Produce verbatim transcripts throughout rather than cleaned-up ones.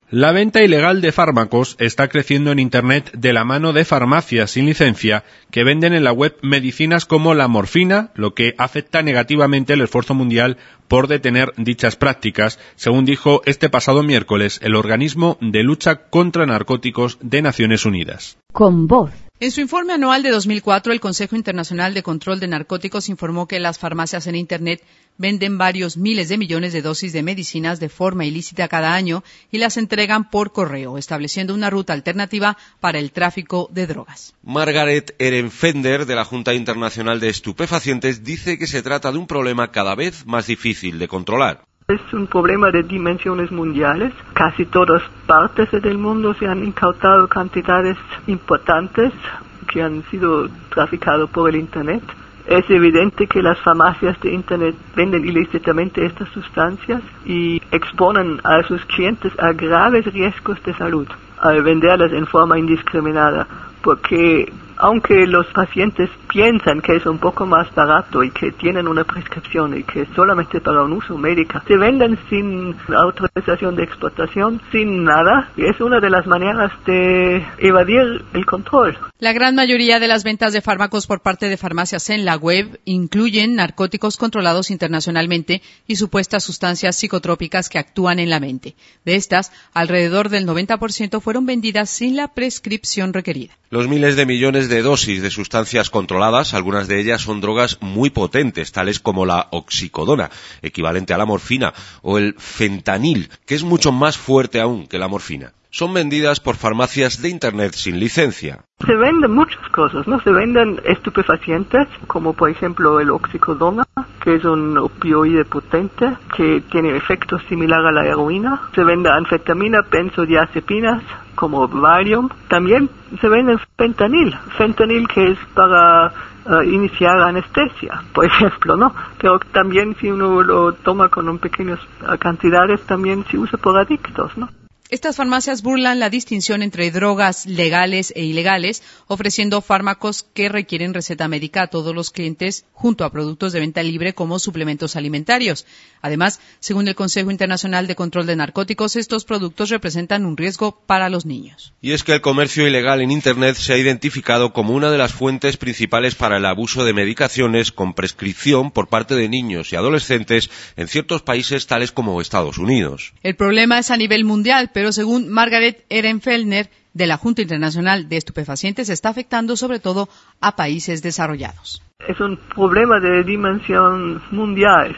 La venta ilegal de fármacos está creciendo en Internet de la mano de farmacias sin licencia que venden en la web medicinas como la morfina, lo que afecta negativamente el esfuerzo mundial por detener dichas prácticas, según dijo este pasado miércoles el Organismo de Lucha contra Narcóticos de Naciones Unidas. Con voz. En su informe anual de dos mil cuatro, el Consejo Internacional de Control de Narcóticos informó que las farmacias en Internet venden varios miles de millones de dosis de medicinas de forma ilícita cada año y las entregan por correo, estableciendo una ruta alternativa para el tráfico de drogas. Margaret Ehrenfender, de la Junta Internacional de Estupefacientes, dice que se trata de un problema cada vez más difícil de controlar. Es un problema de dimensiones mundiales. Casi todas partes del mundo se han incautado cantidades importantes que han sido traficadas por el Internet. Es evidente que las farmacias de Internet venden ilícitamente estas sustancias y exponen a sus clientes a graves riesgos de salud al venderlas en forma indiscriminada, porque aunque los pacientes piensan que es un poco más barato y que tienen una prescripción y que es solamente para un uso médico, se venden sin autorización de exportación, sin nada, y es una de las maneras de evadir el control. La gran mayoría de las ventas de fármacos por parte de farmacias en la web incluyen narcóticos controlados internacionalmente y supuestas sustancias psicotrópicas que actúan en la mente. De estas, alrededor del noventa por ciento fueron vendidas sin la prescripción requerida. Los miles de millones de dosis de sustancias controladas, algunas de ellas son drogas muy potentes, tales como la oxicodona, equivalente a la morfina, o el fentanil, que es mucho más fuerte aún que la morfina. Son vendidas por farmacias de Internet sin licencia. Se venden muchas cosas, ¿no? Se venden estupefacientes, como por ejemplo el oxicodona, que es un opioide potente, que tiene efectos similares a la heroína. Se vende anfetamina, benzodiazepinas, como Valium. También se vende fentanil, fentanil que es para uh, iniciar anestesia, por ejemplo, ¿no? Pero también si uno lo toma con un pequeñas cantidades, también se usa por adictos, ¿no? Estas farmacias burlan la distinción entre drogas legales e ilegales, ofreciendo fármacos que requieren receta médica a todos los clientes, junto a productos de venta libre como suplementos alimentarios. Además, según el Consejo Internacional de Control de Narcóticos, estos productos representan un riesgo para los niños. Y es que el comercio ilegal en Internet se ha identificado como una de las fuentes principales para el abuso de medicaciones con prescripción por parte de niños y adolescentes en ciertos países tales como Estados Unidos. El problema es a nivel mundial, pero según Margaret Ehrenfender, de la Junta Internacional de Estupefacientes, está afectando sobre todo a países desarrollados. Es un problema de dimensión mundial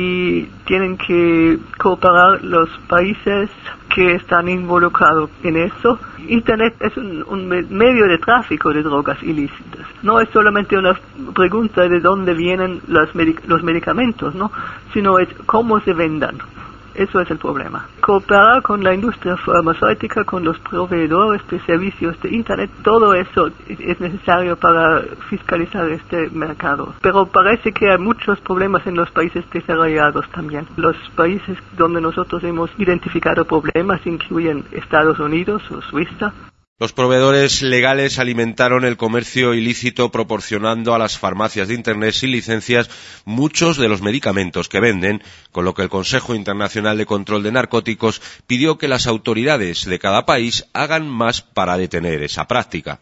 y tienen que cooperar los países que están involucrados en eso. Internet es un, un medio de tráfico de drogas ilícitas. No es solamente una pregunta de dónde vienen los, medic- los medicamentos, ¿no? Sino es cómo se vendan. Eso es el problema. Cooperar con la industria farmacéutica, con los proveedores de servicios de Internet, todo eso es necesario para fiscalizar este mercado. Pero parece que hay muchos problemas en los países desarrollados también. Los países donde nosotros hemos identificado problemas incluyen Estados Unidos o Suiza. Los proveedores legales alimentaron el comercio ilícito proporcionando a las farmacias de Internet sin licencias muchos de los medicamentos que venden, con lo que el Consejo Internacional de Control de Narcóticos pidió que las autoridades de cada país hagan más para detener esa práctica.